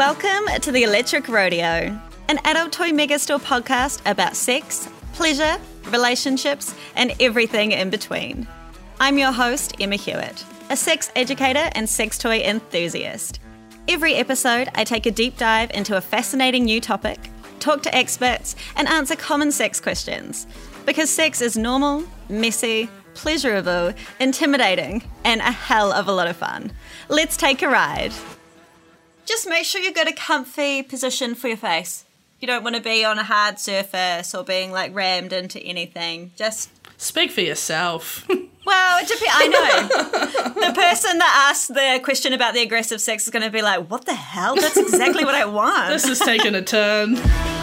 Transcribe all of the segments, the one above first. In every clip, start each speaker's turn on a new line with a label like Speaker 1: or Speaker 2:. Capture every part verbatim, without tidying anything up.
Speaker 1: Welcome to the Electric Rodeo, an adult toy megastore podcast about sex, pleasure, relationships, and everything in between. I'm your host, Emma Hewitt, a sex educator and sex toy enthusiast. Every episode, I take a deep dive into a fascinating new topic, talk to experts, and answer common sex questions. Because sex is normal, messy, pleasurable, intimidating, and a hell of a lot of fun. Let's take a ride. Just make sure you've got a comfy position for your face. You don't want to be on a hard surface or being like rammed into anything. Just
Speaker 2: speak for yourself.
Speaker 1: Well, it depends. I know. The person that asked the question about the aggressive sex is going to be like, what the hell? That's exactly what I want.
Speaker 2: This is taking a turn.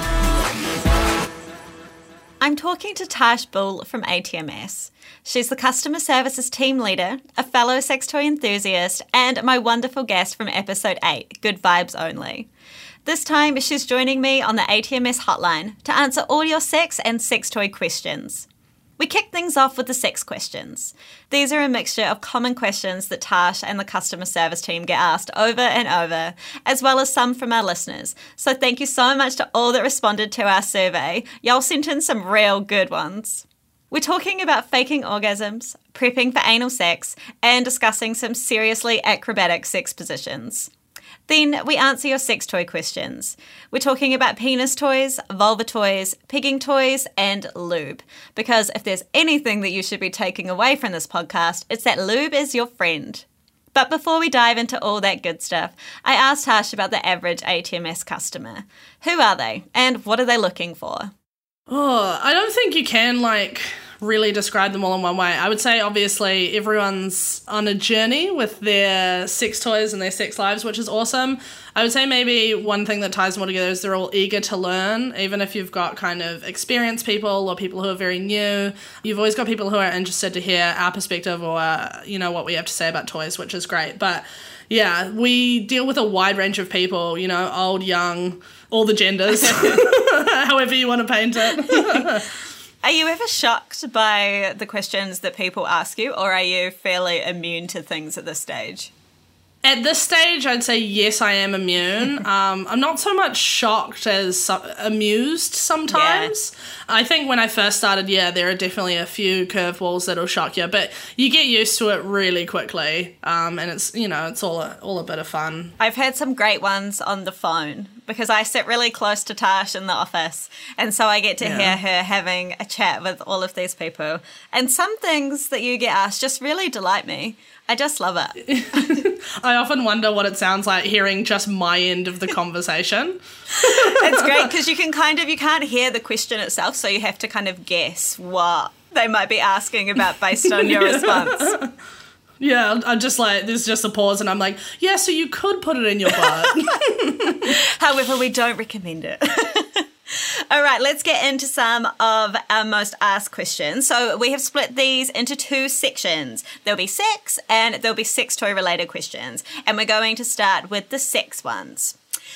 Speaker 1: I'm talking to Tash Bull from A T M S. She's the customer services team leader, a fellow sex toy enthusiast, and my wonderful guest from episode eight, Good Vibes Only. This time, she's joining me on the A T M S hotline to answer all your sex and sex toy questions. We kick things off with the sex questions. These are a mixture of common questions that Tash and the customer service team get asked over and over, as well as some from our listeners. So thank you so much to all that responded to our survey. Y'all sent in some real good ones. We're talking about faking orgasms, prepping for anal sex, and discussing some seriously acrobatic sex positions. Then we answer your sex toy questions. We're talking about penis toys, vulva toys, pigging toys, and lube. Because if there's anything that you should be taking away from this podcast, it's that lube is your friend. But before we dive into all that good stuff, I asked Tash about the average A T M S customer. Who are they, and what are they looking for?
Speaker 2: Oh, I don't think you can, like, really describe them all in one way. I would say, obviously, everyone's on a journey with their sex toys and their sex lives, which is awesome. I would say maybe one thing that ties them all together is they're all eager to learn, even if you've got kind of experienced people or people who are very new. You've always got people who are interested to hear our perspective or, uh, you know, what we have to say about toys, which is great. But, yeah, we deal with a wide range of people, you know, old, young, all the genders, however you want to paint it.
Speaker 1: Are you ever shocked by the questions that people ask you, or are you fairly immune to things at this stage?
Speaker 2: At this stage, I'd say yes, I am immune. um, I'm not so much shocked as so- amused sometimes. Yeah. I think when I first started, yeah, there are definitely a few curveballs that'll shock you, but you get used to it really quickly, um, and it's, you know, it's all a, all a bit of fun.
Speaker 1: I've had some great ones on the phone because I sit really close to Tash in the office, and so I get to yeah. hear her having a chat with all of these people. And some things that you get asked just really delight me. I just love it.
Speaker 2: I often wonder what it sounds like hearing just my end of the conversation.
Speaker 1: It's great because you can kind of, you can't hear the question itself, so you have to kind of guess what they might be asking about based on your response.
Speaker 2: Yeah, I'm just like, there's just a pause and I'm like, yeah, so you could put it in your butt.
Speaker 1: However, we don't recommend it. All right, let's get into some of our most asked questions. So we have split these into two sections. There'll be sex and there'll be sex toy related questions. And we're going to start with the sex ones.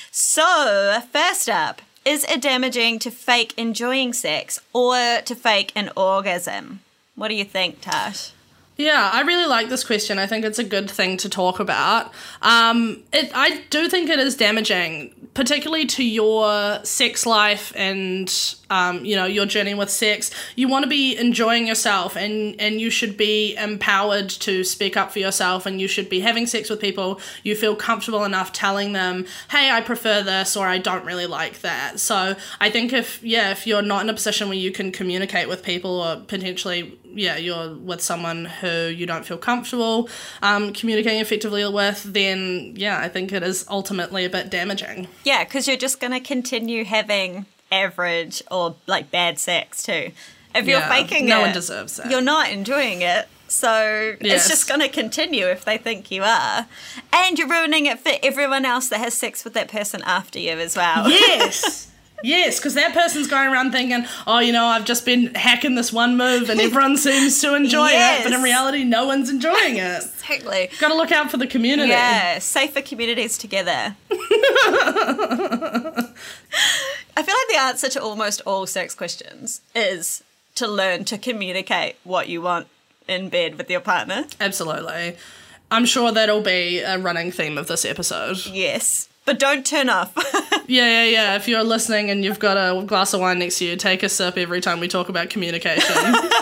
Speaker 1: So first up, is it damaging to fake enjoying sex or to fake an orgasm? What do you think, Tash?
Speaker 2: Yeah, I really like this question. I think it's a good thing to talk about. Um, it, I do think it is damaging, particularly to your sex life and, um, you know, your journey with sex. You want to be enjoying yourself and, and you should be empowered to speak up for yourself, and you should be having sex with people you feel comfortable enough telling them, hey, I prefer this or I don't really like that. So I think if, yeah, if you're not in a position where you can communicate with people or potentially, yeah, you're with someone who you don't feel comfortable um, communicating effectively with, then, yeah, I think it is ultimately a bit damaging.
Speaker 1: Yeah, because you're just going to continue having average or, like, bad sex too. If you're
Speaker 2: yeah,
Speaker 1: faking
Speaker 2: no
Speaker 1: it,
Speaker 2: one deserves that.
Speaker 1: You're not enjoying it, so
Speaker 2: yes.
Speaker 1: It's just going to continue if they think you are. And you're ruining it for everyone else that has sex with that person after you as well.
Speaker 2: Yes! Yes, because that person's going around thinking, oh, you know, I've just been hacking this one move and everyone seems to enjoy
Speaker 1: yes.
Speaker 2: it, but in reality, no one's enjoying it.
Speaker 1: Exactly.
Speaker 2: Got to look out for the community.
Speaker 1: Yeah, safer communities together. I feel like the answer to almost all sex questions is to learn to communicate what you want in bed with your partner.
Speaker 2: Absolutely. I'm sure that'll be a running theme of this episode.
Speaker 1: Yes. But don't turn off.
Speaker 2: Yeah, yeah, yeah. If you're listening and you've got a glass of wine next to you, take a sip every time we talk about communication.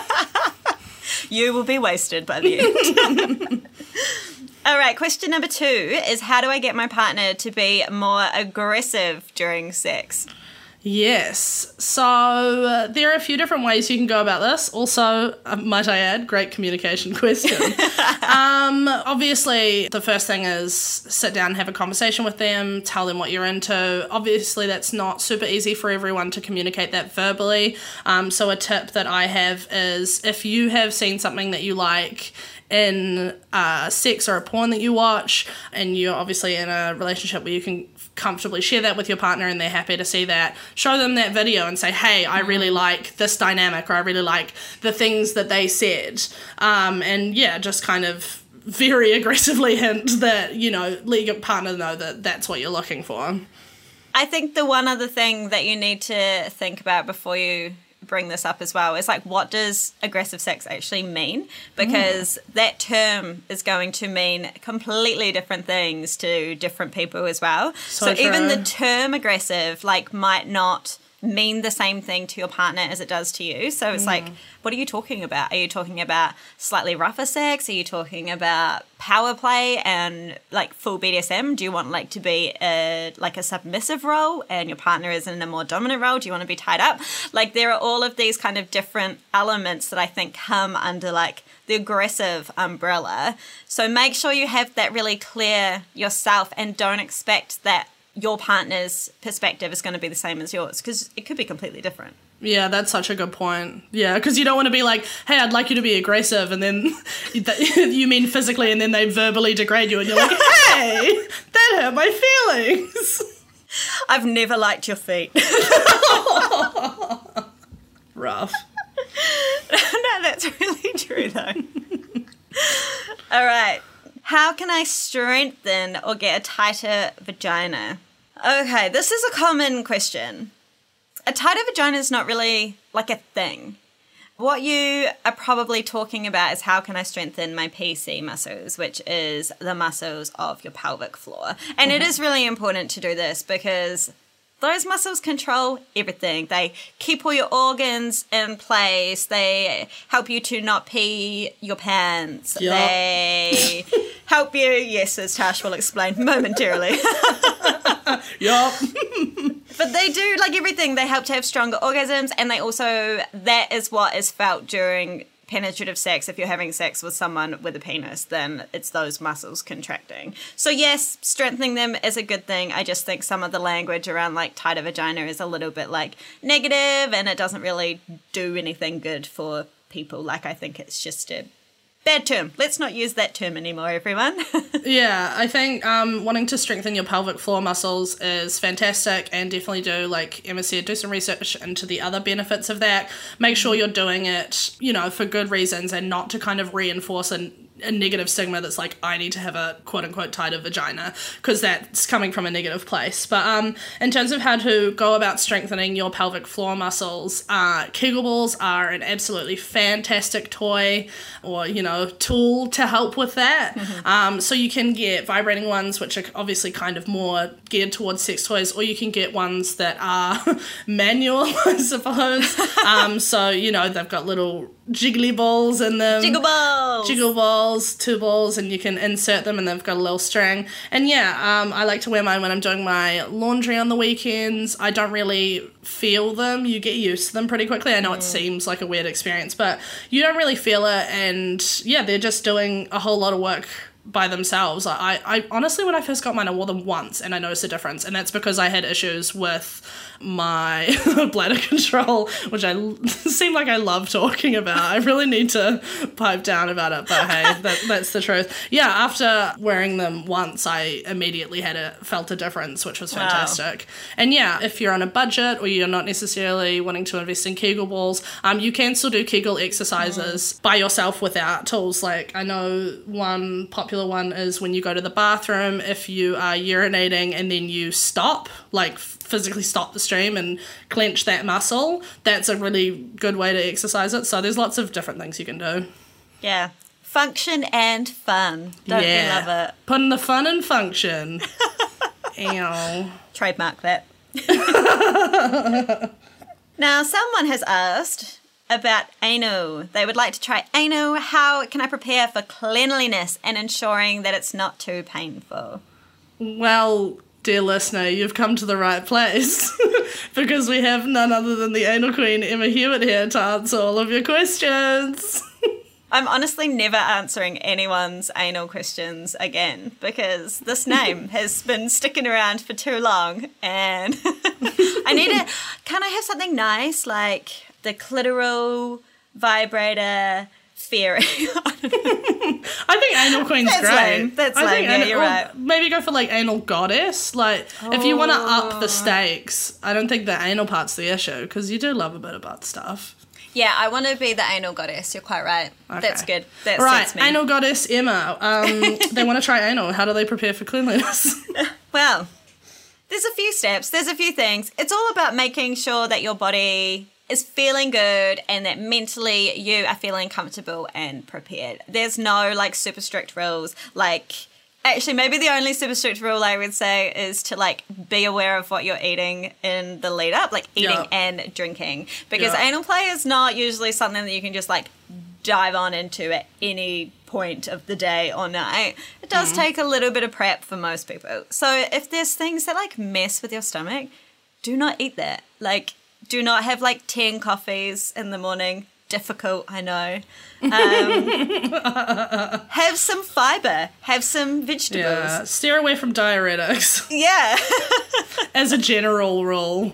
Speaker 1: You will be wasted by the end. All right, question number two is, how do I get my partner to be more aggressive during sex?
Speaker 2: Yes. So uh, there are a few different ways you can go about this. Also, uh, might I add, great communication question. um, obviously, the first thing is sit down and have a conversation with them, tell them what you're into. Obviously, that's not super easy for everyone to communicate that verbally. Um, so a tip that I have is, if you have seen something that you like in uh, sex or a porn that you watch, and you're obviously in a relationship where you can comfortably share that with your partner and they're happy to see that, show them that video and say, hey, I really like this dynamic, or I really like the things that they said. Um, and yeah, just kind of very aggressively hint that, you know, let your partner know that that's what you're looking for.
Speaker 1: I think the one other thing that you need to think about before you bring this up as well is, like, what does aggressive sex actually mean? Because mm. that term is going to mean completely different things to different people as well.
Speaker 2: So,
Speaker 1: so even the term aggressive, like, might not mean the same thing to your partner as it does to you. So it's mm. like, what are you talking about? Are you talking about slightly rougher sex? Are you talking about power play and, like, full B D S M? Do you want, like, to be a, like a submissive role and your partner is in a more dominant role? Do you want to be tied up? Like, there are all of these kind of different elements that I think come under, like, the aggressive umbrella. So make sure you have that really clear yourself and don't expect that your partner's perspective is going to be the same as yours, because it could be completely different.
Speaker 2: Yeah, that's such a good point. Yeah, because you don't want to be like, hey, I'd like you to be aggressive, and then you mean physically, and then they verbally degrade you, and you're like, hey, that hurt my feelings.
Speaker 1: I've never liked your feet.
Speaker 2: Rough.
Speaker 1: No, that's really true, though. All right. How can I strengthen or get a tighter vagina? Okay, this is a common question. A tighter vagina is not really like a thing. What you are probably talking about is, how can I strengthen my P C muscles, which is the muscles of your pelvic floor. And mm-hmm. it is really important to do this because those muscles control everything. They keep all your organs in place. They help you to not pee your pants. Yep. They help you, yes, as Tash will explain momentarily.
Speaker 2: Yup.
Speaker 1: But they do, like, everything. They help to have stronger orgasms, and they also, that is what is felt during penetrative sex. If you're having sex with someone with a penis, then it's those muscles contracting. So yes, strengthening them is a good thing. I just think some of the language around, like, tighter vagina is a little bit, like, negative, and it doesn't really do anything good for people. Like, I think it's just a bad term. Let's not use that term anymore, everyone.
Speaker 2: Yeah, I think um, wanting to strengthen your pelvic floor muscles is fantastic, and definitely do, like Emma said, do some research into the other benefits of that. Make sure you're doing it, you know, for good reasons and not to kind of reinforce an a negative stigma that's like, I need to have a quote-unquote tighter vagina, because that's coming from a negative place. But um, in terms of how to go about strengthening your pelvic floor muscles, uh, Kegel balls are an absolutely fantastic toy, or, you know, tool to help with that. Mm-hmm. Um, so you can get vibrating ones, which are obviously kind of more geared towards sex toys, or you can get ones that are manual, I suppose. um, so, you know, they've got little jiggly balls in them.
Speaker 1: Jiggle balls!
Speaker 2: Jiggle balls, two balls, and you can insert them, and they've got a little string. And yeah, um, I like to wear mine when I'm doing my laundry on the weekends. I don't really feel them. You get used to them pretty quickly. I know mm. it seems like a weird experience, but you don't really feel it, and yeah, they're just doing a whole lot of work by themselves. I, I honestly, when I first got mine, I wore them once, and I noticed a difference, and that's because I had issues with my bladder control, which I seem like I love talking about. I really need to pipe down about it, but hey, that, that's the truth. Yeah, after wearing them once, I immediately had a felt a difference, which was fantastic. Wow. And yeah, if you're on a budget or you're not necessarily wanting to invest in Kegel balls, um, you can still do Kegel exercises mm. by yourself without tools. Like, I know one popular one is when you go to the bathroom, if you are urinating and then you stop, like physically stop the stream and clench that muscle, that's a really good way to exercise it. So there's lots of different things you can do.
Speaker 1: Yeah. Function and fun. Don't
Speaker 2: yeah.
Speaker 1: you love it?
Speaker 2: Putting the fun in function. Ew.
Speaker 1: Trademark that. Now, someone has asked about anal. They would like to try anal. How can I prepare for cleanliness and ensuring that it's not too painful?
Speaker 2: Well, dear listener, you've come to the right place because we have none other than the anal queen, Emma Hewitt, here to answer all of your questions.
Speaker 1: I'm honestly never answering anyone's anal questions again because this name has been sticking around for too long and I need to, can I have something nice like the clitoral vibrator fairy?
Speaker 2: I think anal queen's
Speaker 1: That's
Speaker 2: great.
Speaker 1: lame. That's
Speaker 2: I
Speaker 1: lame.
Speaker 2: think
Speaker 1: Yeah,
Speaker 2: anal-
Speaker 1: you're right.
Speaker 2: Maybe go for like anal goddess. Like if you want to up
Speaker 1: Oh.
Speaker 2: the stakes, I don't think the anal part's the issue because you do love a bit of butt stuff.
Speaker 1: Yeah, I want to be the anal goddess. You're quite right.
Speaker 2: Okay.
Speaker 1: That's good. That
Speaker 2: Right,
Speaker 1: suits me.
Speaker 2: anal goddess Emma. Um, they want to try anal. How do they prepare for cleanliness?
Speaker 1: Well, there's a few steps. There's a few things. It's all about making sure that your body is feeling good and that mentally you are feeling comfortable and prepared. There's no like super strict rules. Like, actually, maybe the only super strict rule I would say is to like be aware of what you're eating in the lead up, like eating
Speaker 2: Yeah.
Speaker 1: and drinking. Because
Speaker 2: Yeah.
Speaker 1: anal play is not usually something that you can just like dive on into at any point of the day or night. It does take a little bit of prep for most people. So if there's things that like mess with your stomach, do not eat that. Like, do not have like ten coffees in the morning. Difficult, I know. Um, have some fiber. Have some
Speaker 2: Yeah,
Speaker 1: vegetables.
Speaker 2: steer away from diuretics
Speaker 1: Yeah.
Speaker 2: as a general rule.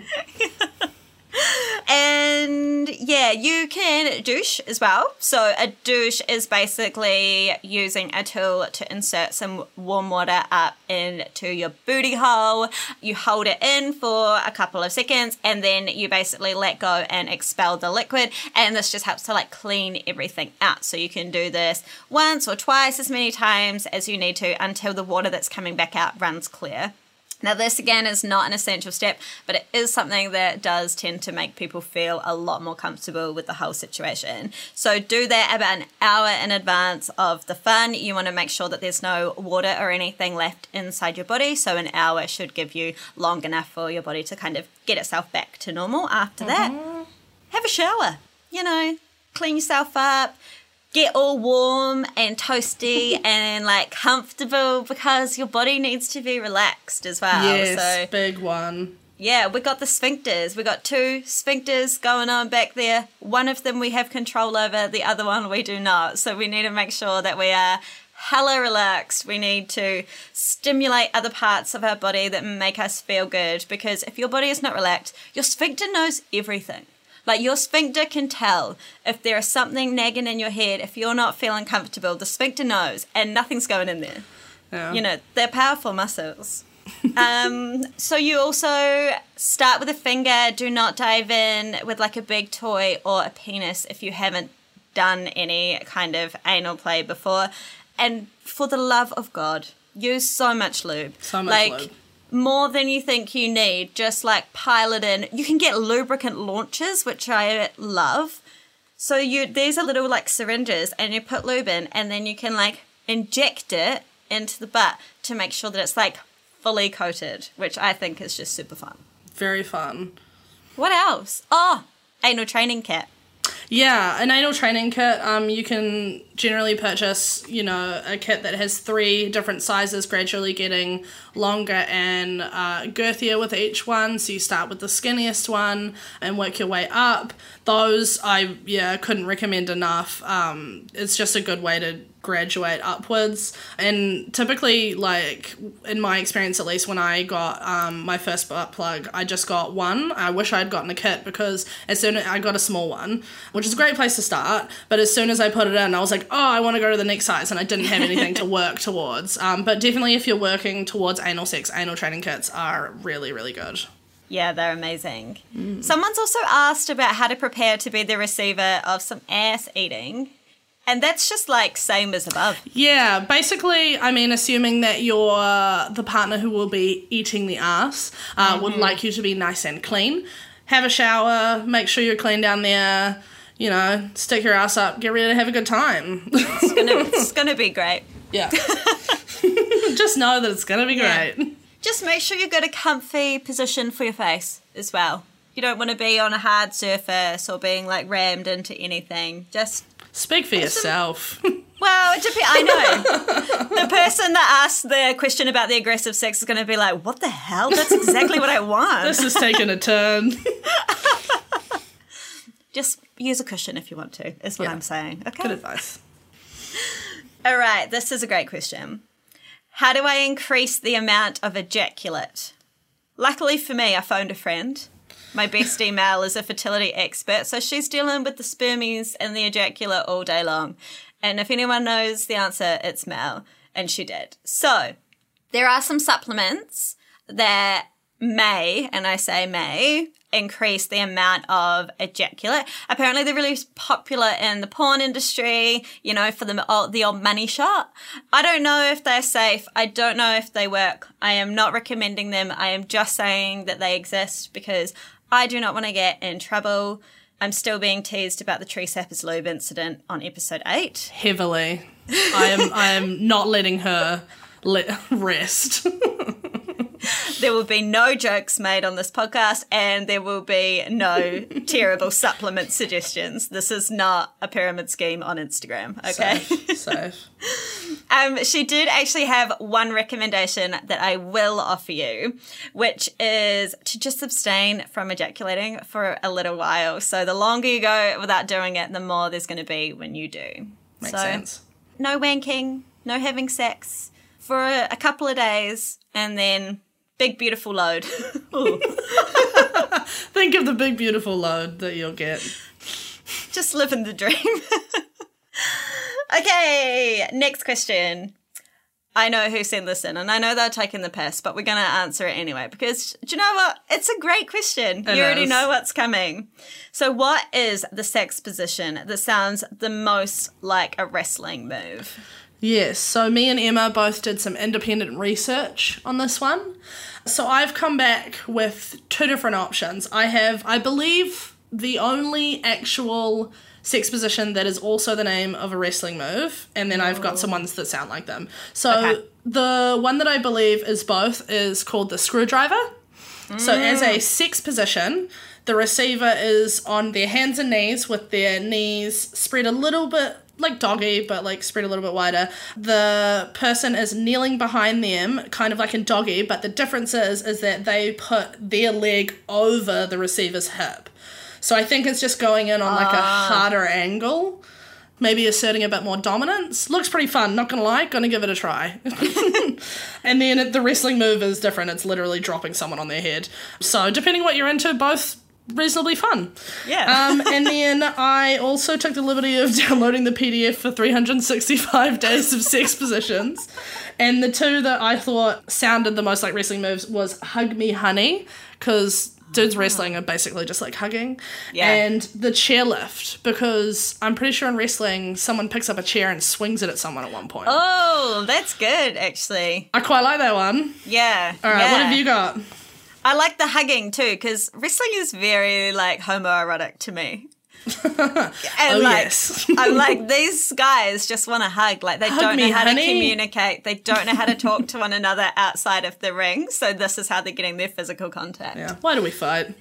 Speaker 1: And yeah, you can douche as well. So a douche is basically using a tool to insert some warm water up into your booty hole. You hold it in for a couple of seconds and then you basically let go and expel the liquid. And this just helps to like clean everything out. So you can do this once or twice as many times as you need to until the water that's coming back out runs clear. Now, this, again, is not an essential step, but it is something that does tend to make people feel a lot more comfortable with the whole situation. So do that about an hour in advance of the fun. You want to make sure that there's no water or anything left inside your body, so an hour should give you long enough for your body to kind of get itself back to normal after that. Have a shower, you know, clean yourself up. Get all warm and toasty and like comfortable because your body needs to be relaxed as well.
Speaker 2: Yes,
Speaker 1: So
Speaker 2: big one.
Speaker 1: yeah, we got the sphincters. We got two sphincters going on back there. One of them we have control over, the other one we do not. So we need to make sure that we are hella relaxed. We need to stimulate other parts of our body that make us feel good because if your body is not relaxed, your sphincter knows everything. Like, your sphincter can tell if there is something nagging in your head, if you're not feeling comfortable, the sphincter knows, and nothing's going in there.
Speaker 2: Yeah.
Speaker 1: You know, they're powerful muscles. um, so you also start with a finger. Do not dive in with, like, a big toy or a penis if you haven't done any kind of anal play before. And for the love of God, use so much lube.
Speaker 2: So much
Speaker 1: like,
Speaker 2: lube.
Speaker 1: More than you think you need. Just like pile it in. You can get lubricant launchers, which I love. So you these are little like syringes and you put lube in and then you can like inject it into the butt to make sure that it's like fully coated, which I think is just super fun.
Speaker 2: Very fun.
Speaker 1: What else? Oh, anal training kit.
Speaker 2: Yeah, an anal training kit, um, you can generally purchase, you know, a kit that has three different sizes, gradually getting longer and uh, girthier with each one. So you start with the skinniest one and work your way up. Those I, yeah, couldn't recommend enough. Um, it's just a good way to graduate upwards. And typically, like, in my experience at least, when I got um, my first butt plug, I just got one. I wish I'd gotten a kit because as soon as I got a small one, which is a great place to start, but as soon as I put it in, I was like, oh, I want to go to the next size, and I didn't have anything to work towards. Um, but definitely if you're working towards anal sex, anal training kits are really, really good.
Speaker 1: Yeah, they're amazing. Mm. Someone's also asked about how to prepare to be the receiver of some ass eating. And that's just like same as above.
Speaker 2: Yeah, basically, I mean, assuming that you're the partner who will be eating the ass uh, mm-hmm. would like you to be nice and clean. Have a shower, make sure you're clean down there, you know, stick your ass up, get ready to have a good time.
Speaker 1: It's gonna, it's gonna be great.
Speaker 2: Yeah. Just know that it's gonna be great.
Speaker 1: Yeah. Just make sure you've got a comfy position for your face as well. You don't want to be on a hard surface or being like rammed into anything. Just
Speaker 2: speak for yourself.
Speaker 1: Some, well, it depends. I know. The person that asked the question about the aggressive sex is going to be like, what the hell? That's exactly what I want.
Speaker 2: This is taking a turn.
Speaker 1: Just use a cushion if you want to, is what yeah. I'm saying. Okay.
Speaker 2: Good advice.
Speaker 1: All right, this is a great question. How do I increase the amount of ejaculate? Luckily for me, I phoned a friend. My bestie Mel is a fertility expert, so she's dealing with the spermies and the ejaculate all day long. And if anyone knows the answer, it's Mel, and she did. So there are some supplements that may, and I say may, increase the amount of ejaculate. Apparently they're really popular in the porn industry, you know, for the old, the old money shot. I don't know if they're safe. I don't know if they work. I am not recommending them. I am just saying that they exist because I do not want to get in trouble. I'm still being teased about the Tree Sappers Lube incident on episode eight.
Speaker 2: Heavily. I am I am not letting her let rest.
Speaker 1: There will be no jokes made on this podcast and there will be no terrible supplement suggestions. This is not a pyramid scheme on Instagram, okay?
Speaker 2: Safe, safe.
Speaker 1: um, she did actually have one recommendation that I will offer you, which is to just abstain from ejaculating for a little while. So the longer you go without doing it, the more there's going to be when you do.
Speaker 2: Makes
Speaker 1: so,
Speaker 2: sense.
Speaker 1: No wanking, no having sex for a, a couple of days and then... big, beautiful load.
Speaker 2: Think of the big, beautiful load that you'll get.
Speaker 1: Just living the dream. Okay, next question. I know who sent this in, and I know they're taking the piss, but we're going to answer it anyway, because do you know what? It's a great question.
Speaker 2: It
Speaker 1: you already
Speaker 2: is.
Speaker 1: know what's coming. So what is the sex position that sounds the most like a wrestling move?
Speaker 2: Yes, so me and Emma both did some independent research on this one. So I've come back with two different options. I have, I believe, the only actual sex position that is also the name of a wrestling move, and then I've got some ones that sound like them. So
Speaker 1: Okay.
Speaker 2: the one that I believe is both is called the screwdriver. Mm. So as a sex position, the receiver is on their hands and knees with their knees spread a little bit like doggy, but like spread a little bit wider. The person is kneeling behind them, kind of like in doggy, but the difference is, is that they put their leg over the receiver's hip. So I think it's just going in on like a harder angle, maybe asserting a bit more dominance. Looks pretty fun, not gonna lie, gonna give it a try. And then the wrestling move is different. It's literally dropping someone on their head. So depending what you're into, both reasonably fun.
Speaker 1: Yeah.
Speaker 2: Um, and then I also took the liberty of downloading the P D F for three hundred sixty-five days of sex positions. And the two that I thought sounded the most like wrestling moves was Hug Me Honey, because dudes wrestling are basically just like hugging.
Speaker 1: Yeah.
Speaker 2: And the chairlift, because I'm pretty sure in wrestling someone picks up a chair and swings it at someone at one point.
Speaker 1: Oh, that's good, actually.
Speaker 2: I quite like that one.
Speaker 1: Yeah.
Speaker 2: All right,
Speaker 1: yeah.
Speaker 2: what have you got?
Speaker 1: I like the hugging too, because wrestling is very like homoerotic to me. And
Speaker 2: oh,
Speaker 1: like,
Speaker 2: yes.
Speaker 1: I'm like, these guys just want to hug. Like they
Speaker 2: Hug
Speaker 1: don't
Speaker 2: me,
Speaker 1: know how
Speaker 2: honey.
Speaker 1: to communicate. They don't know how to talk to one another outside of the ring. So this is how they're getting their physical contact.
Speaker 2: Yeah. Why do we fight?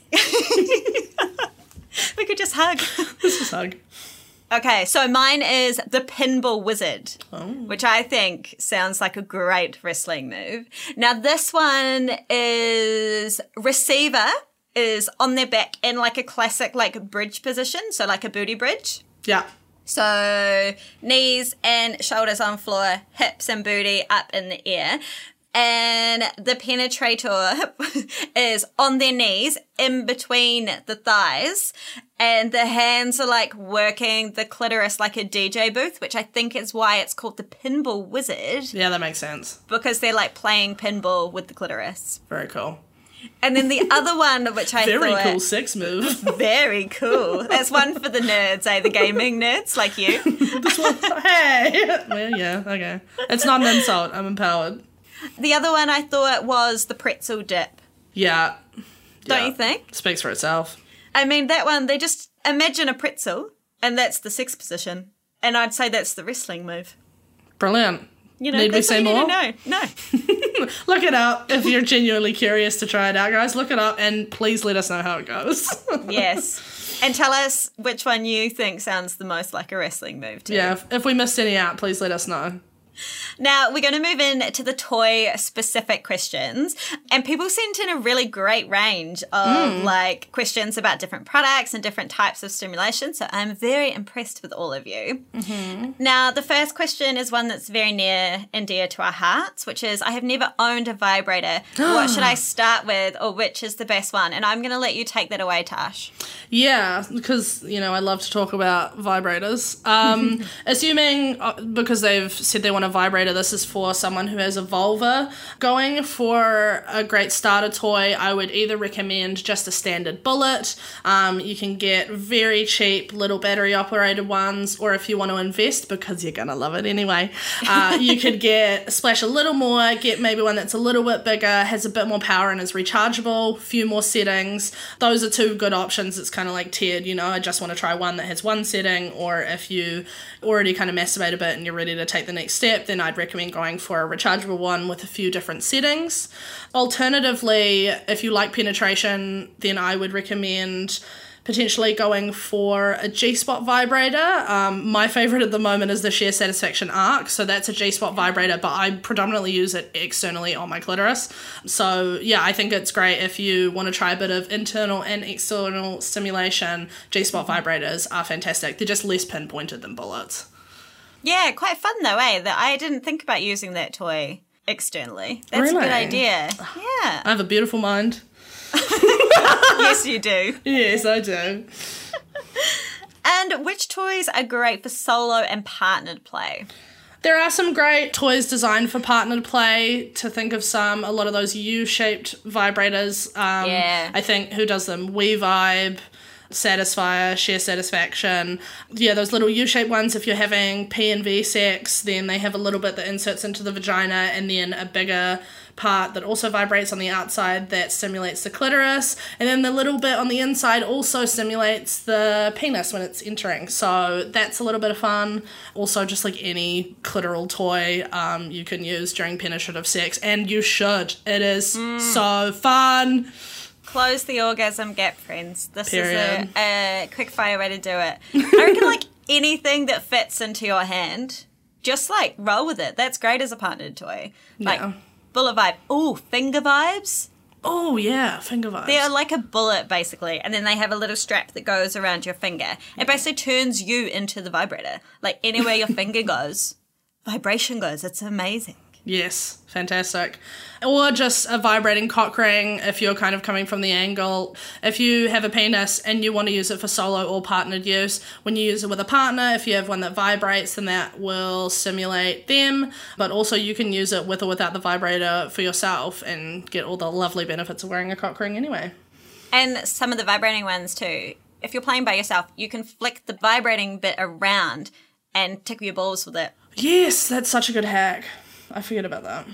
Speaker 1: We could just hug.
Speaker 2: Let's just hug.
Speaker 1: Okay, so mine is the Pinball Wizard,
Speaker 2: Oh.
Speaker 1: which I think sounds like a great wrestling move. Now, this one is receiver is on their back in like a classic like bridge position, so like a booty bridge.
Speaker 2: Yeah.
Speaker 1: So knees and shoulders on floor, hips and booty up in the air. And the penetrator is on their knees in between the thighs, and the hands are like working the clitoris like a D J booth, which I think is why it's called the Pinball Wizard,
Speaker 2: Yeah, that makes sense.
Speaker 1: because they're like playing pinball with the clitoris.
Speaker 2: Very cool.
Speaker 1: And then the other one, which I
Speaker 2: Very
Speaker 1: thought...
Speaker 2: cool sex move.
Speaker 1: Very cool. That's one for the nerds, eh? The gaming nerds like you.
Speaker 2: This one, hey. Well, yeah, okay. It's not an insult. I'm empowered.
Speaker 1: The other one I thought was the pretzel dip.
Speaker 2: Yeah.
Speaker 1: Don't
Speaker 2: Yeah.
Speaker 1: you think?
Speaker 2: Speaks for itself.
Speaker 1: I mean, that one, they just imagine a pretzel, and that's the sex position. And I'd say that's the wrestling move.
Speaker 2: Brilliant.
Speaker 1: You know,
Speaker 2: Need we
Speaker 1: that's
Speaker 2: say
Speaker 1: all you
Speaker 2: more?
Speaker 1: need to know. No.
Speaker 2: Look it up if you're genuinely curious to try it out, guys. Look it up and please let us know how it goes.
Speaker 1: Yes. And tell us which one you think sounds the most like a wrestling move too.
Speaker 2: Yeah, if, if we missed any out, please let us know.
Speaker 1: Now, we're going to move in to the toy-specific questions, and people sent in a really great range of, mm. like, questions about different products and different types of stimulation, so I'm very impressed with all of you.
Speaker 2: Mm-hmm.
Speaker 1: Now, the first question is one that's very near and dear to our hearts, which is, I have never owned a vibrator. What should I start with, or which is the best one? And I'm going to let you take that away, Tash.
Speaker 2: Yeah, because, you know, I love to talk about vibrators. Um, assuming, uh, because they've said they want a vibrator, this is for someone who has a vulva. Going for a great starter toy, I would either recommend just a standard bullet. Um, you can get very cheap little battery operated ones, or if you want to invest, because you're going to love it anyway, uh, you could get splash a little more, get maybe one that's a little bit bigger, has a bit more power and is rechargeable, few more settings. Those are two good options. It's kind of like tiered, you know, I just want to try one that has one setting, or if you already kind of masturbate a bit and you're ready to take the next step, then I'd recommend going for a rechargeable one with a few different settings. Alternatively, if you like penetration, then I would recommend potentially going for a G-spot vibrator. Um, my favorite at the moment is the Sheer Satisfaction Arc, so that's a G-spot vibrator, but I predominantly use it externally on my clitoris. So yeah, I think it's great if you want to try a bit of internal and external stimulation. G-spot vibrators are fantastic. They're just less pinpointed than bullets.
Speaker 1: Yeah, quite fun though, eh? That I didn't think about using that toy externally. That's
Speaker 2: Really?
Speaker 1: a good idea. Yeah.
Speaker 2: I have a beautiful mind.
Speaker 1: Yes, you do.
Speaker 2: Yes, I do.
Speaker 1: And which toys are great for solo and partnered play?
Speaker 2: There are some great toys designed for partnered play. To think of some, a lot of those U-shaped vibrators. Um,
Speaker 1: yeah.
Speaker 2: I think, who does them? WeVibe, Satisfier, Sheer Satisfaction. Yeah, those little U-shaped ones, if you're having P and V sex, then they have a little bit that inserts into the vagina and then a bigger part that also vibrates on the outside that stimulates the clitoris, and then the little bit on the inside also stimulates the penis when it's entering. So that's a little bit of fun. Also, just like any clitoral toy, um, you can use during penetrative sex, and you should. It is mm. so fun.
Speaker 1: Close the orgasm gap, friends. This
Speaker 2: Period.
Speaker 1: is a, a quick fire way to do it. I reckon like anything that fits into your hand, just like roll with it. That's great as a partnered toy. Like
Speaker 2: yeah.
Speaker 1: bullet vibe. Ooh, finger vibes.
Speaker 2: Oh yeah, finger vibes.
Speaker 1: They're like a bullet basically, and then they have a little strap that goes around your finger. It basically turns you into the vibrator. Like anywhere your finger goes, vibration goes. It's amazing.
Speaker 2: Yes, fantastic. Or just a vibrating cock ring if you're kind of coming from the angle. If you have a penis and you want to use it for solo or partnered use, when you use it with a partner, if you have one that vibrates, then that will stimulate them. But also you can use it with or without the vibrator for yourself and get all the lovely benefits of wearing a cock ring anyway.
Speaker 1: And some of the vibrating ones too. If you're playing by yourself, you can flick the vibrating bit around and tickle your balls with it.
Speaker 2: Yes, that's such a good hack. I forget about that.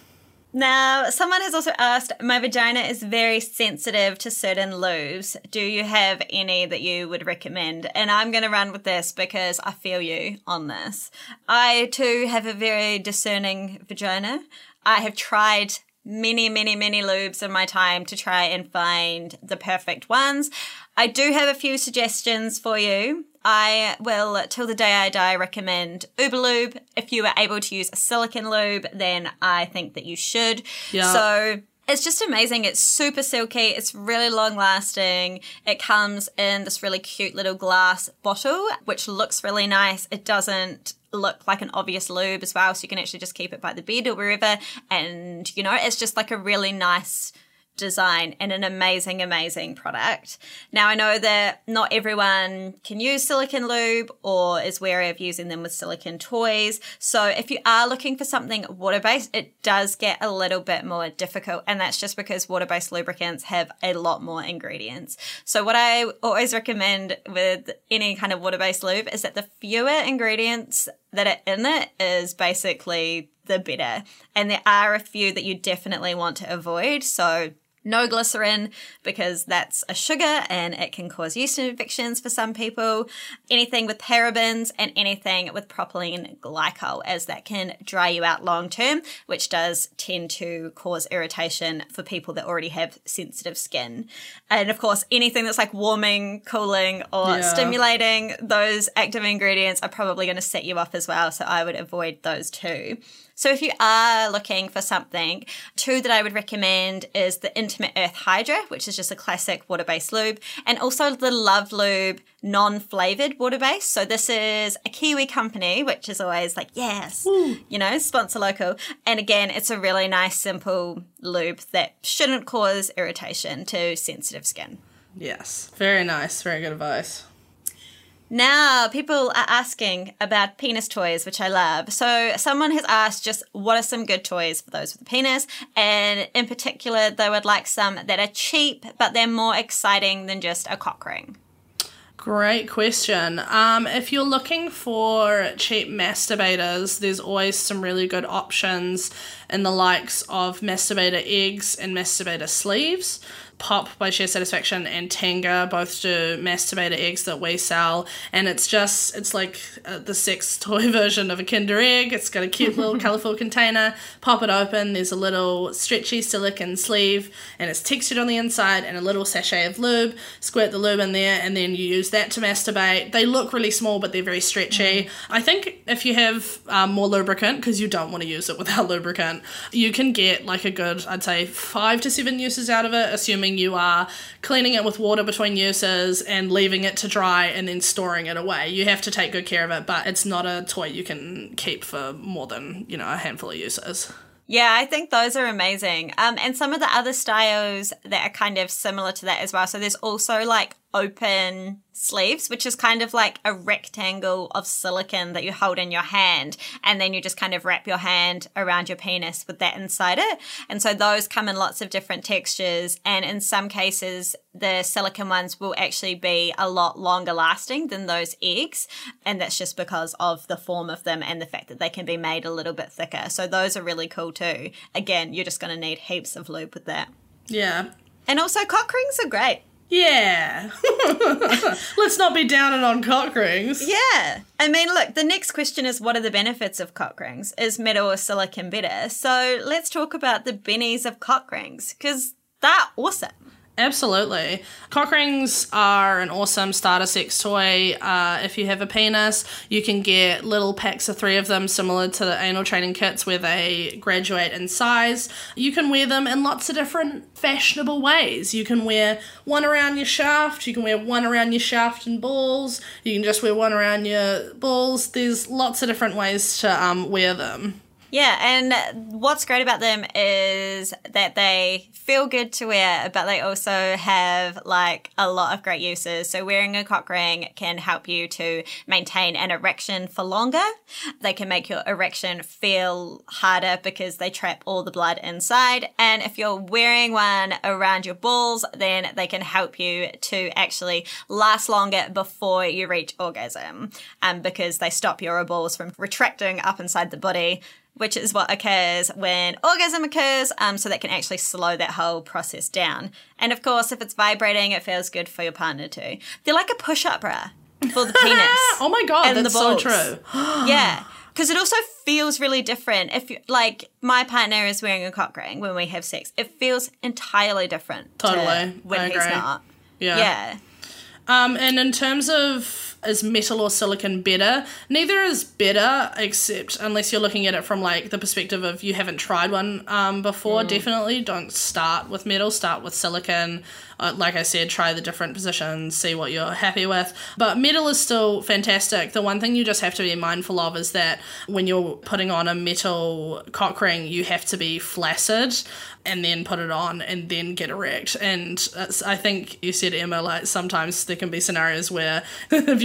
Speaker 1: Now, someone has also asked, my vagina is very sensitive to certain lubes. Do you have any that you would recommend? And I'm going to run with this because I feel you on this. I, too, have a very discerning vagina. I have tried many, many, many lubes in my time to try and find the perfect ones. I do have a few suggestions for you. I will, till the day I die, recommend Uberlube. If you are able to use a silicone lube, then I think that you should.
Speaker 2: Yeah.
Speaker 1: So it's just amazing. It's super silky. It's really long lasting. It comes in this really cute little glass bottle, which looks really nice. It doesn't look like an obvious lube as well, so you can actually just keep it by the bed or wherever. And, you know, it's just like a really nice design and an amazing, amazing product. Now, I know that not everyone can use silicone lube or is wary of using them with silicone toys. So if you are looking for something water-based, it does get a little bit more difficult, and that's just because water-based lubricants have a lot more ingredients. So what I always recommend with any kind of water-based lube is that the fewer ingredients that are in it is basically the better. And there are a few that you definitely want to avoid. So No glycerin, because that's a sugar and it can cause yeast infections for some people. Anything with parabens and anything with propylene glycol, as that can dry you out long term, which does tend to cause irritation for people that already have sensitive skin. And of course, anything that's like warming, cooling, or
Speaker 2: Yeah.
Speaker 1: stimulating, those active ingredients are probably going to set you off as well. So I would avoid those too. So if you are looking for something, two that I would recommend is the Intimate Earth Hydra, which is just a classic water-based lube, and also the Love Lube non-flavored water-based. So this is a Kiwi company, which is always like, yes,
Speaker 2: Ooh.
Speaker 1: you know, sponsor local. And again, it's a really nice, simple lube that shouldn't cause irritation to sensitive skin.
Speaker 2: Yes, very nice, very good advice.
Speaker 1: Now, people are asking about penis toys, which I love. So someone has asked just what are some good toys for those with a penis? And in particular, they would like some that are cheap, but they're more exciting than just a cock ring.
Speaker 2: Great question. Um, if you're looking for cheap masturbators, there's always some really good options in the likes of masturbator eggs and masturbator sleeves. Pop by Sheer Satisfaction and Tenga both do masturbator eggs that we sell, and it's just, it's like uh, the sex toy version of a Kinder Egg. It's got a cute little colourful container. Pop it open, there's a little stretchy silicone sleeve, and it's textured on the inside, and a little sachet of lube. Squirt the lube in there, and then you use that to masturbate. They look really small, but they're very stretchy. Mm. I think if you have um, more lubricant, because you don't want to use it without lubricant, you can get like a good, I'd say, five to seven uses out of it, assuming you are cleaning it with water between uses and leaving it to dry and then storing it away. You have to take good care of it, but it's not a toy you can keep for more than, you know, a handful of uses.
Speaker 1: Yeah, I think those are amazing. Um, and some of the other styles that are kind of similar to that as well. So there's also like open sleeves, which is kind of like a rectangle of silicone that you hold in your hand, and then you just kind of wrap your hand around your penis with that inside it. And so those come in lots of different textures, and in some cases the silicone ones will actually be a lot longer lasting than those eggs, and that's just because of the form of them and the fact that they can be made a little bit thicker. So those are really cool too. Again, you're just going to need heaps of lube with that.
Speaker 2: Yeah.
Speaker 1: And also cock rings are great.
Speaker 2: Yeah. Let's not be downing on cock rings.
Speaker 1: Yeah. I mean, look, the next question is what are the benefits of cock rings? Is metal or silicone better? So let's talk about the bennies of cock rings, because they're awesome.
Speaker 2: Absolutely. Cock rings are an awesome starter sex toy. Uh, if you have a penis, you can get little packs of three of them, similar to the anal training kits where they graduate in size. You can wear them in lots of different fashionable ways. You can wear one around your shaft, you can wear one around your shaft and balls, you can just wear one around your balls. There's lots of different ways to um, wear them.
Speaker 1: Yeah, and what's great about them is that they feel good to wear, but they also have like a lot of great uses. So wearing a cock ring can help you to maintain an erection for longer. They can make your erection feel harder because they trap all the blood inside. And if you're wearing one around your balls, then they can help you to actually last longer before you reach orgasm, um, because they stop your balls from retracting up inside the body, which is what occurs when orgasm occurs, um, so that can actually slow that whole process down. And of course, if it's vibrating, it feels good for your partner too. They're like a push-up bra for the penis.
Speaker 2: Oh my God,
Speaker 1: and
Speaker 2: that's
Speaker 1: the
Speaker 2: so
Speaker 1: balls.
Speaker 2: true.
Speaker 1: Yeah, because it also feels really different. If you, like, my partner is wearing a cock ring when we have sex, it feels entirely different
Speaker 2: Totally.
Speaker 1: to when
Speaker 2: I
Speaker 1: he's
Speaker 2: agree.
Speaker 1: not.
Speaker 2: Yeah.
Speaker 1: Yeah.
Speaker 2: Um, and in terms of is metal or silicone better, neither is better, except unless you're looking at it from like the perspective of you haven't tried one um, before. Mm. Definitely don't start with metal, start with silicone. Uh, like I said, try the different positions, see what you're happy with. But metal is still fantastic. The one thing you just have to be mindful of is that when you're putting on a metal cock ring, you have to be flaccid and then put it on and then get erect. And I think you said, Emma, like sometimes there can be scenarios where if you're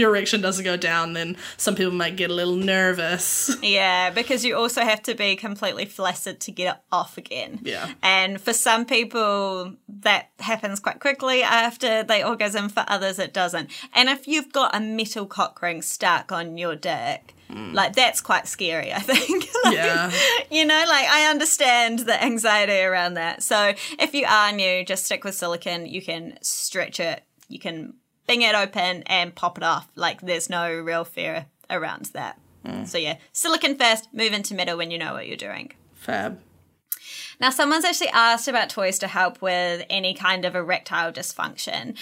Speaker 2: your erection doesn't go down, then some people might get a little nervous.
Speaker 1: Yeah, because you also have to be completely flaccid to get it off again.
Speaker 2: Yeah.
Speaker 1: And for some people, that happens quite quickly after they orgasm. For others, it doesn't. And if you've got a metal cock ring stuck on your dick, mm. like, that's quite scary, I think. Like,
Speaker 2: yeah.
Speaker 1: You know, like, I understand the anxiety around that. So if you are new, just stick with silicone. You can stretch it. You can bing it open and pop it off. Like, there's no real fear around that. Mm. So, yeah, silicone first, move into metal when you know what you're doing.
Speaker 2: Fab.
Speaker 1: Now, someone's actually asked about toys to help with any kind of erectile dysfunction.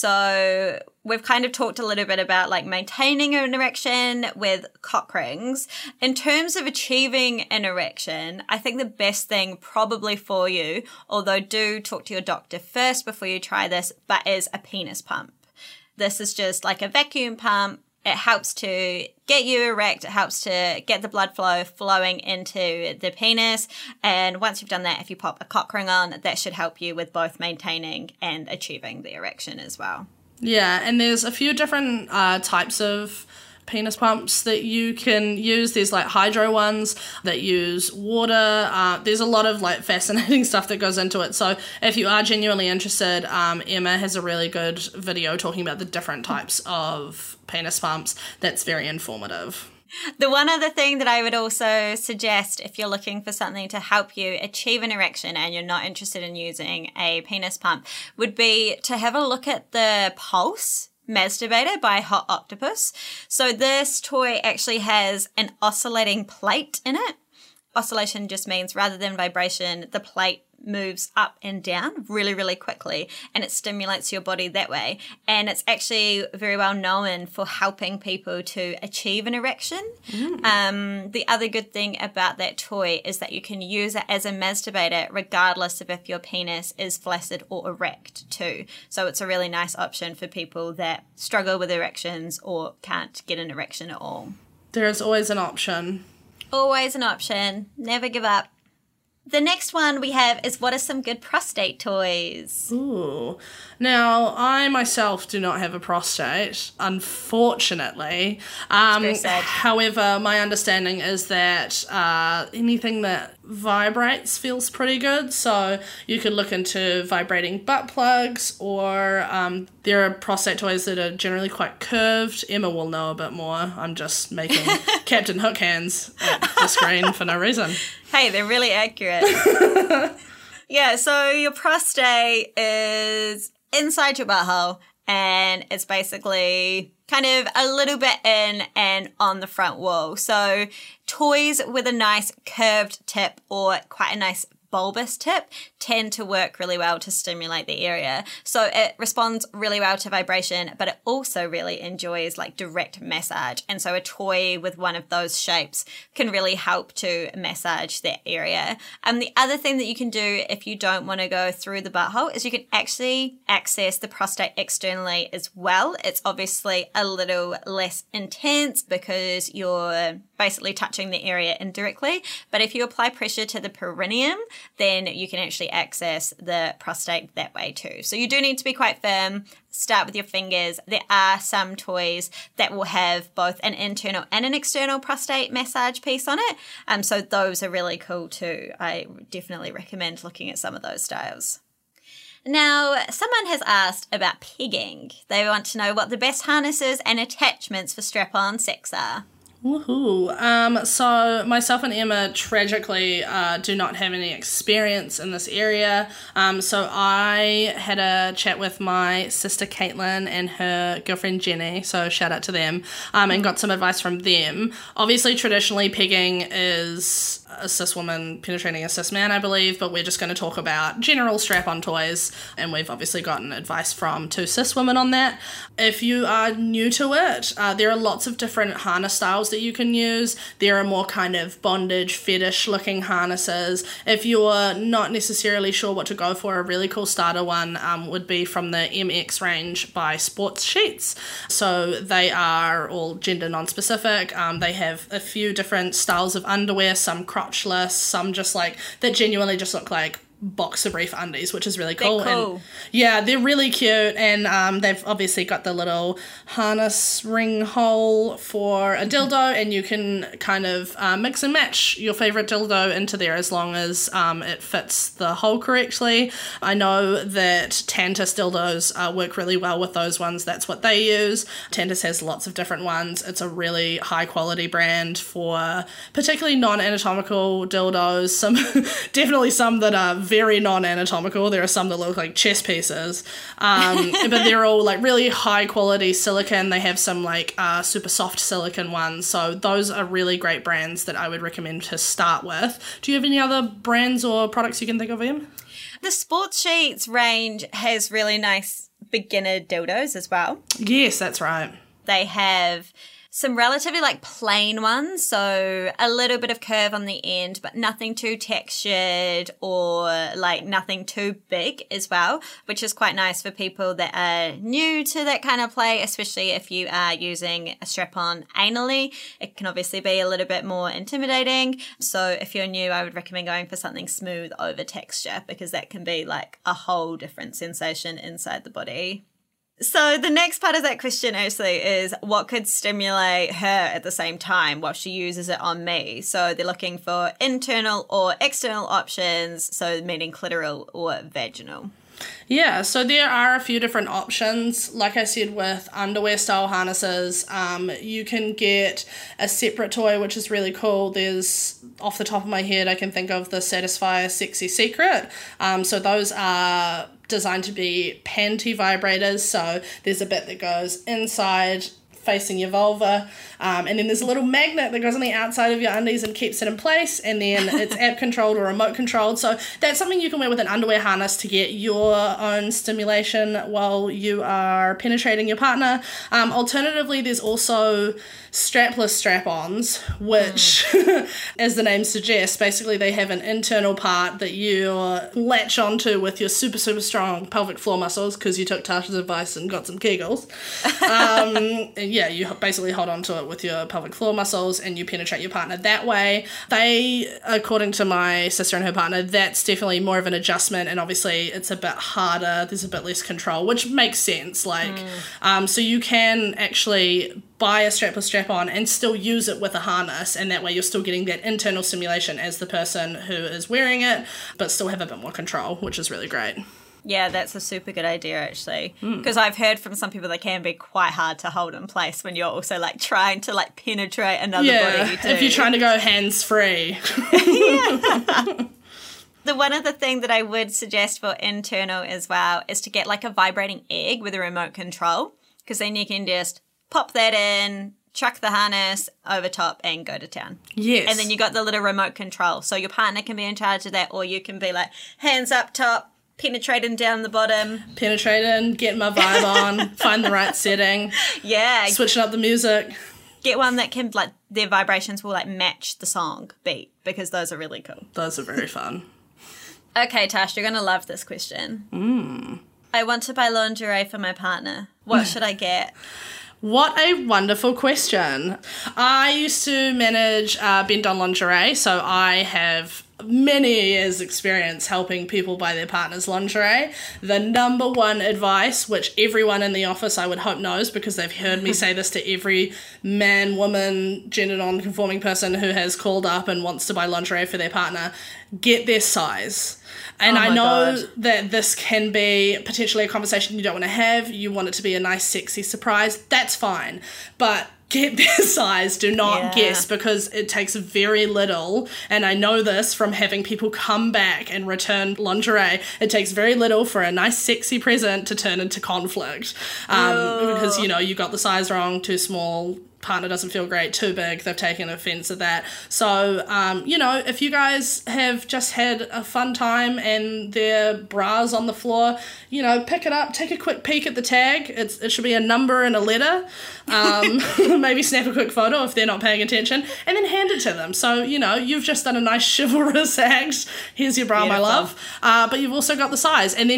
Speaker 1: So we've kind of talked a little bit about, like, maintaining an erection with cock rings. In terms of achieving an erection, I think the best thing probably for you, although do talk to your doctor first before you try this, but is a penis pump. This is just like a vacuum pump. It helps to get you erect. It helps to get the blood flow flowing into the penis. And once you've done that, if you pop a cock ring on, that should help you with both maintaining and achieving the erection as well.
Speaker 2: Yeah, and there's a few different uh, types of penis pumps that you can use. There's like hydro ones that use water. Uh, there's a lot of like fascinating stuff that goes into it. So if you are genuinely interested, um, Emma has a really good video talking about the different types of penis pumps. That's very informative.
Speaker 1: The one other thing that I would also suggest if you're looking for something to help you achieve an erection and you're not interested in using a penis pump would be to have a look at the Pulse Masturbator by Hot Octopuss. So this toy actually has an oscillating plate in it. Oscillation just means rather than vibration, the plate moves up and down really, really quickly, and it stimulates your body that way. And it's actually very well known for helping people to achieve an erection. Mm. Um, the other good thing about that toy is that you can use it as a masturbator regardless of if your penis is flaccid or erect too. So it's a really nice option for people that struggle with erections or can't get an erection at all.
Speaker 2: There is always an option.
Speaker 1: Always an option. Never give up. The next one we have is what are some good prostate toys?
Speaker 2: Ooh. Now, I myself do not have a prostate, unfortunately. Um,
Speaker 1: very sad.
Speaker 2: However, my understanding is that uh, anything that vibrates feels pretty good. So you could look into vibrating butt plugs, or um, there are prostate toys that are generally quite curved. Emma will know a bit more. I'm just making Captain Hook hands at the screen for no reason.
Speaker 1: Hey, they're really accurate. Yeah, so your prostate is inside your butthole, and it's basically kind of a little bit in and on the front wall. So toys with a nice curved tip or quite a nice bulbous tip tend to work really well to stimulate the area. So it responds really well to vibration, but it also really enjoys like direct massage. And so a toy with one of those shapes can really help to massage that area. And the other thing that you can do if you don't want to go through the butthole is you can actually access the prostate externally as well. It's obviously a little less intense because you're basically touching the area indirectly. But if you apply pressure to the perineum, then you can actually access the prostate that way too. So you do need to be quite firm. Start with your fingers. There are some toys that will have both an internal and an external prostate massage piece on it. Um, so those are really cool too. I definitely recommend looking at some of those styles. Now, someone has asked about pegging. They want to know what the best harnesses and attachments for strap-on sex are.
Speaker 2: Woohoo. Um, so myself and Emma tragically uh, do not have any experience in this area. Um, so I had a chat with my sister Caitlin and her girlfriend Jenny, so shout out to them, um, and got some advice from them. Obviously, traditionally, pegging is a cis woman penetrating a cis man, I believe, but we're just going to talk about general strap-on toys, and we've obviously gotten advice from two cis women on that. If you are new to it, uh, there are lots of different harness styles that you can use. There are more kind of bondage, fetish-looking harnesses. If you're not necessarily sure what to go for, a really cool starter one um, would be from the M X range by Sports Sheets. So they are all gender non-specific. Um, they have a few different styles of underwear, some crotchless, some just like, that genuinely just look like boxer brief undies, which is really cool.
Speaker 1: They're cool.
Speaker 2: And yeah, they're really cute, and um, they've obviously got the little harness ring hole for a dildo, and you can kind of uh, mix and match your favorite dildo into there as long as um, it fits the hole correctly. I know that Tantus dildos uh, work really well with those ones. That's what they use. Tantus has lots of different ones. It's a really high quality brand for particularly non-anatomical dildos. Some definitely some that are very non-anatomical. There are some that look like chess pieces, um, but they're all like really high quality silicone. They have some like uh, super soft silicone ones, so those are really great brands that I would recommend to start with. Do you have any other brands or products you can think of, Em?
Speaker 1: The Sports Sheets range has really nice beginner dildos as well.
Speaker 2: Yes, that's right.
Speaker 1: They have some relatively like plain ones, so a little bit of curve on the end, but nothing too textured or like nothing too big as well, which is quite nice for people that are new to that kind of play, especially if you are using a strap-on anally. It can obviously be a little bit more intimidating. So if you're new, I would recommend going for something smooth over texture, because that can be like a whole different sensation inside the body. So the next part of that question actually is what could stimulate her at the same time while she uses it on me. So they're looking for internal or external options, so meaning clitoral or vaginal.
Speaker 2: Yeah, so there are a few different options. Like I said, with underwear style harnesses, um, you can get a separate toy, which is really cool. There's, off the top of my head, I can think of the Satisfyer Sexy Secret. Um, so those are designed to be panty vibrators. So there's a bit that goes inside facing your vulva, um, and then there's a little magnet that goes on the outside of your undies and keeps it in place, and then it's app controlled or remote controlled. So that's something you can wear with an underwear harness to get your own stimulation while you are penetrating your partner. Um, alternatively, there's also strapless strap-ons, which, mm. as the name suggests, basically they have an internal part that you latch onto with your super, super strong pelvic floor muscles, because you took Tasha's advice and got some Kegels. Um, and yeah, you basically hold on to it with your pelvic floor muscles and you penetrate your partner that way. They, according to my sister and her partner, that's definitely more of an adjustment, and obviously it's a bit harder, there's a bit less control, which makes sense. Like, mm. um, so you can actually buy a strapless strap-on and still use it with a harness, and that way you're still getting that internal stimulation as the person who is wearing it, but still have a bit more control, which is really great.
Speaker 1: Yeah, that's a super good idea, actually, because mm. I've heard from some people that can be quite hard to hold in place when you're also like trying to like penetrate another
Speaker 2: yeah,
Speaker 1: body too.
Speaker 2: If you're trying to go hands-free.
Speaker 1: Yeah. The one other thing that I would suggest for internal as well is to get like a vibrating egg with a remote control, because then you can just pop that in, chuck the harness over top and go to town.
Speaker 2: Yes.
Speaker 1: And then you got the little remote control. So your partner can be in charge of that, or you can be like hands up top, penetrating down the bottom.
Speaker 2: Penetrating, getting my vibe on, find the right setting.
Speaker 1: Yeah.
Speaker 2: Switching up the music.
Speaker 1: Get one that can, like, their vibrations will, like, match the song beat, because those are really cool.
Speaker 2: Those are very fun.
Speaker 1: Okay, Tash, you're going to love this question.
Speaker 2: Mm.
Speaker 1: I want to buy lingerie for my partner. What should I get?
Speaker 2: What a wonderful question. I used to manage uh, Bend On Lingerie, so I have many years experience helping people buy their partner's lingerie. The number one advice, which everyone in the office I would hope knows, because they've heard me say this to every man, woman, gender non-conforming person who has called up and wants to buy lingerie for their partner, get their size. And oh I know God. that this can be potentially a conversation you don't want to have. You want it to be a nice, sexy surprise. That's fine. But get their size. Do not yeah. guess, because it takes very little. And I know this from having people come back and return lingerie. It takes very little for a nice, sexy present to turn into conflict. Um, because, you know, you got the size wrong, too small, partner doesn't feel great, too big, they've taken offense at that. So, um, you know, if you guys have just had a fun time and their bra's on the floor, you know, pick it up, take a quick peek at the tag. It's, it should be a number and a letter. Um, maybe snap a quick photo if they're not paying attention, and then hand it to them. So, you know, you've just done a nice chivalrous act. Here's your bra, Beautiful. my love. Uh, but you've also got the size. And then just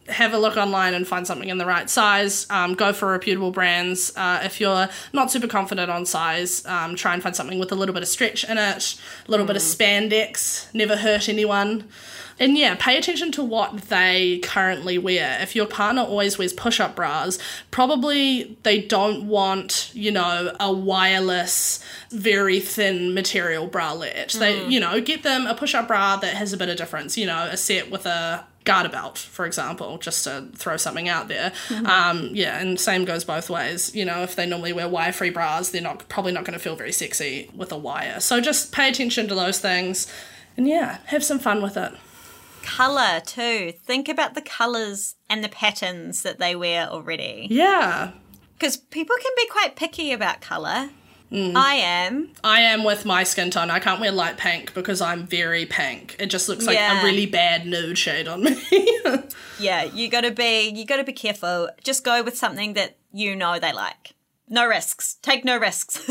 Speaker 2: have a look online and find something in the right size. Um, go for reputable brands. Uh, if you're not super confident on size, um, try and find something with a little bit of stretch in it, a little mm. bit of spandex, never hurt anyone. And yeah, pay attention to what they currently wear. If your partner always wears push-up bras, probably they don't want, you know, a wireless, very thin material bralette. Mm. They, you know, get them a push-up bra that has a bit of difference, you know, a set with a garter belt, for example, just to throw something out there. Mm-hmm. Um, yeah, and same goes both ways. You know, if they normally wear wire-free bras, they're not probably not going to feel very sexy with a wire. So just pay attention to those things and, yeah, have some fun with it.
Speaker 1: Colour too. Think about the colours and the patterns that they wear already.
Speaker 2: Yeah.
Speaker 1: Because people can be quite picky about colour. Mm. I am.
Speaker 2: I am with my skin tone. I can't wear light pink because I'm very pink. It just looks like
Speaker 1: yeah.
Speaker 2: a really bad nude shade on me.
Speaker 1: Yeah, you gotta be you gotta be careful. Just go with something that you know they like. No risks. Take no risks.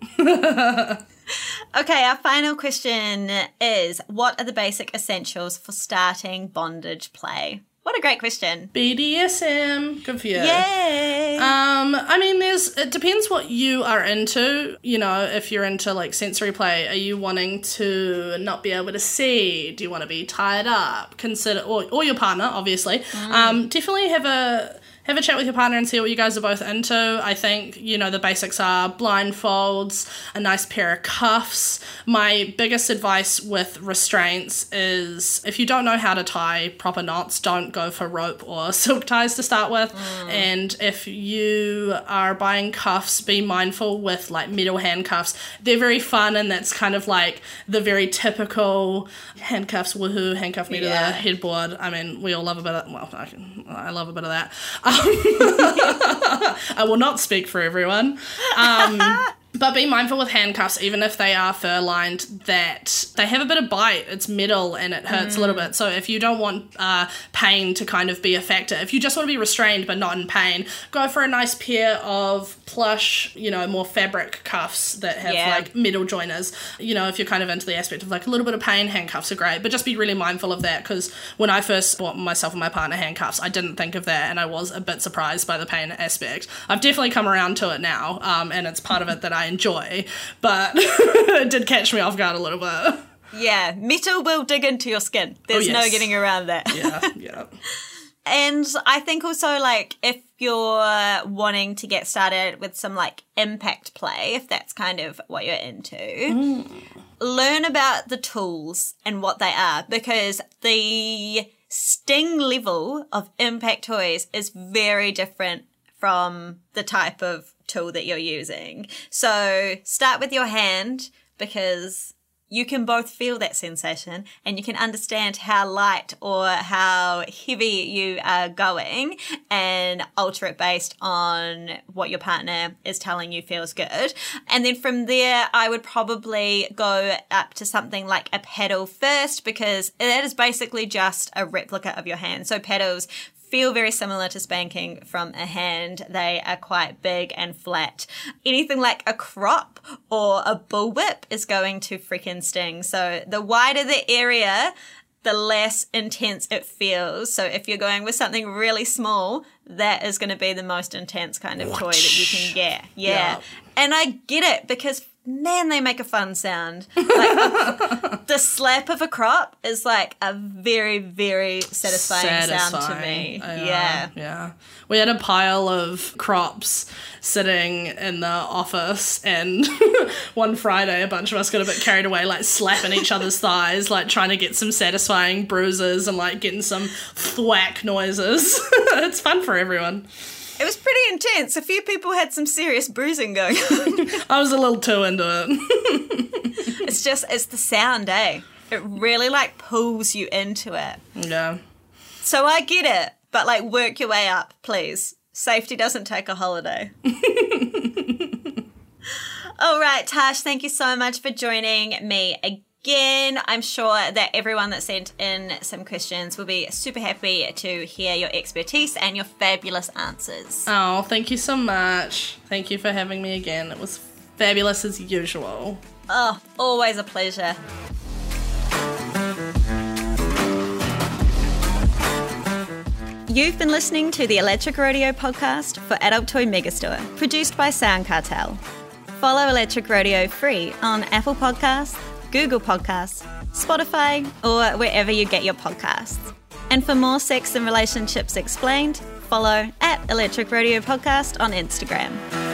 Speaker 1: Okay, our final question is, what are the basic essentials for starting bondage play? What a great question.
Speaker 2: B D S M. Good for you.
Speaker 1: Yay.
Speaker 2: Um, I mean, there's, it depends what you are into. You know, if you're into like sensory play, are you wanting to not be able to see? Do you want to be tied up? Consider, or, or your partner, obviously. Mm. Um, definitely have a... Have a chat with your partner and see what you guys are both into. I think, you know, the basics are blindfolds, a nice pair of cuffs. My biggest advice with restraints is if you don't know how to tie proper knots, don't go for rope or silk ties to start with. Mm. And if you are buying cuffs, be mindful with like metal handcuffs. They're very fun, and that's kind of like the very typical handcuffs, woohoo, handcuff me yeah. to the headboard. I mean, we all love a bit of, well, I, can, I love a bit of that. I will not speak for everyone. Um, but be mindful with handcuffs, even if they are fur-lined, that they have a bit of bite. It's metal and it hurts mm. a little bit. So if you don't want uh, pain to kind of be a factor, if you just want to be restrained but not in pain, go for a nice pair of plush, you know, more fabric cuffs that have yeah. like metal joiners. You know, if you're kind of into the aspect of like a little bit of pain, handcuffs are great. But just be really mindful of that, because when I first bought myself and my partner handcuffs, I didn't think of that, and I was a bit surprised by the pain aspect. I've definitely come around to it now, um, and it's part of it that I enjoy, but it did catch me off guard a little bit.
Speaker 1: Yeah, metal will dig into your skin. There's oh, yes. no getting around that.
Speaker 2: Yeah, yeah.
Speaker 1: And I think also, like, if you're wanting to get started with some, like, impact play, if that's kind of what you're into, mm. learn about the tools and what they are, because the sting level of impact toys is very different from the type of tool that you're using. So start with your hand, because you can both feel that sensation and you can understand how light or how heavy you are going and alter it based on what your partner is telling you feels good. And then from there, I would probably go up to something like a paddle first, because that is basically just a replica of your hand. So paddles feel very similar to spanking from a hand. They are quite big and flat. Anything like a crop or a bullwhip is going to freaking sting. So the wider the area, the less intense it feels. So if you're going with something really small, that is going to be the most intense kind of toy that you can get. Yeah. yeah. And I get it, because man, they make a fun sound. Like a, the slap of a crop is like a very, very satisfying, satisfying. sound to me. Uh, yeah.
Speaker 2: Yeah. We had a pile of crops sitting in the office, and one Friday a bunch of us got a bit carried away, like slapping each other's thighs, like trying to get some satisfying bruises and like getting some thwack noises. It's fun for everyone.
Speaker 1: It was pretty intense. A few people had some serious bruising going on.
Speaker 2: I was a little too into it.
Speaker 1: It's just, it's the sound, eh? It really, like, pulls you into it.
Speaker 2: Yeah.
Speaker 1: So I get it, but, like, work your way up, please. Safety doesn't take a holiday. All right, Tash, thank you so much for joining me again. Again, I'm sure that everyone that sent in some questions will be super happy to hear your expertise and your fabulous answers.
Speaker 2: Oh, thank you so much. Thank you for having me again. It was fabulous as usual.
Speaker 1: Oh, always a pleasure. You've been listening to the Electric Rodeo podcast for Adult Toy Megastore, produced by Sound Cartel. Follow Electric Rodeo free on Apple Podcasts, Google Podcasts, Spotify, or wherever you get your podcasts. And for more sex and relationships explained, follow at Electric Rodeo Podcast on Instagram.